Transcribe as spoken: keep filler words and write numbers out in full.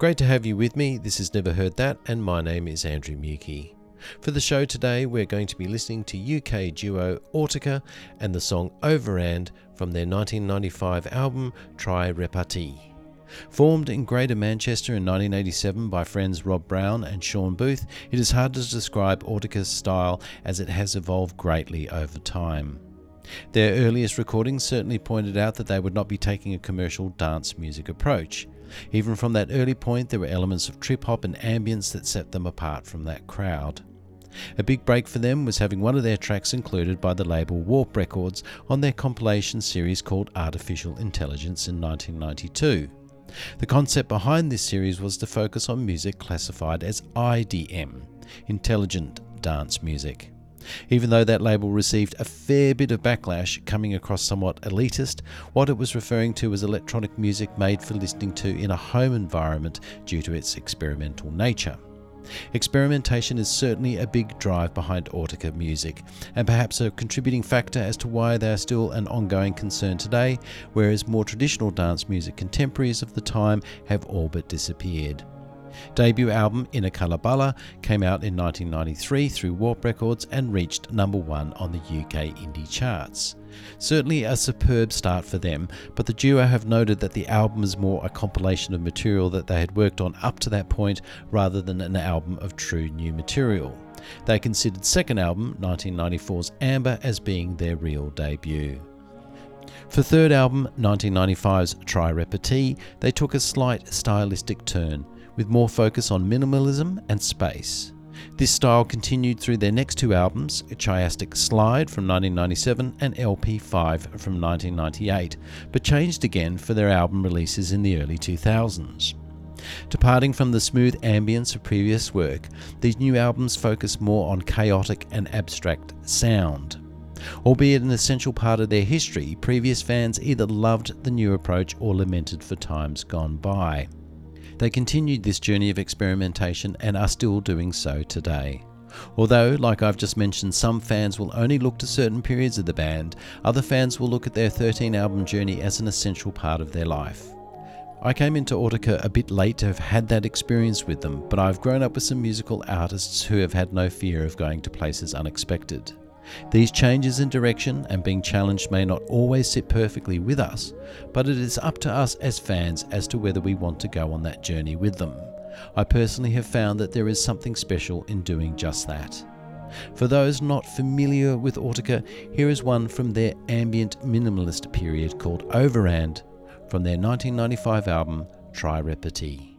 Great to have you with me. This is Never Heard That, and my name is Andrew Mukey. For the show today, we're going to be listening to U K duo Autica and the song Overand from their nineteen ninety-five album Tri Repartie. Formed in Greater Manchester in nineteen eighty-seven by friends Rob Brown and Sean Booth, it is hard to describe Autica's style as it has evolved greatly over time. Their earliest recordings certainly pointed out that they would not be taking a commercial dance music approach. Even from that early point, there were elements of trip-hop and ambience that set them apart from that crowd. A big break for them was having one of their tracks included by the label Warp Records on their compilation series called Artificial Intelligence in nineteen ninety-two. The concept behind this series was to focus on music classified as I D M, Intelligent Dance Music. Even though that label received a fair bit of backlash, coming across somewhat elitist, what it was referring to was electronic music made for listening to in a home environment due to its experimental nature. Experimentation is certainly a big drive behind Autica music, and perhaps a contributing factor as to why they are still an ongoing concern today, whereas more traditional dance music contemporaries of the time have all but disappeared. Debut album In a Kalabala came out in nineteen ninety-three through Warp Records and reached number one on the U K indie charts. Certainly a superb start for them, but the duo have noted that the album is more a compilation of material that they had worked on up to that point rather than an album of true new material. They considered second album, nineteen ninety-four's Amber, as being their real debut. For third album, nineteen ninety-five's Tri Repartie, they took a slight stylistic turn, with more focus on minimalism and space. This style continued through their next two albums, Chiastic Slide from nineteen ninety-seven and L P five from nineteen ninety-eight, but changed again for their album releases in the early two thousands. Departing from the smooth ambience of previous work, these new albums focus more on chaotic and abstract sound. Albeit an essential part of their history, previous fans either loved the new approach or lamented for times gone by. They continued this journey of experimentation and are still doing so today. Although, like I've just mentioned, some fans will only look to certain periods of the band, other fans will look at their thirteen album journey as an essential part of their life. I came into Autica a bit late to have had that experience with them, but I've grown up with some musical artists who have had no fear of going to places unexpected. These changes in direction and being challenged may not always sit perfectly with us, but it is up to us as fans as to whether we want to go on that journey with them. I personally have found that there is something special in doing just that. For those not familiar with Autica, here is one from their ambient minimalist period called Overand from their nineteen ninety-five album Tri Repartie.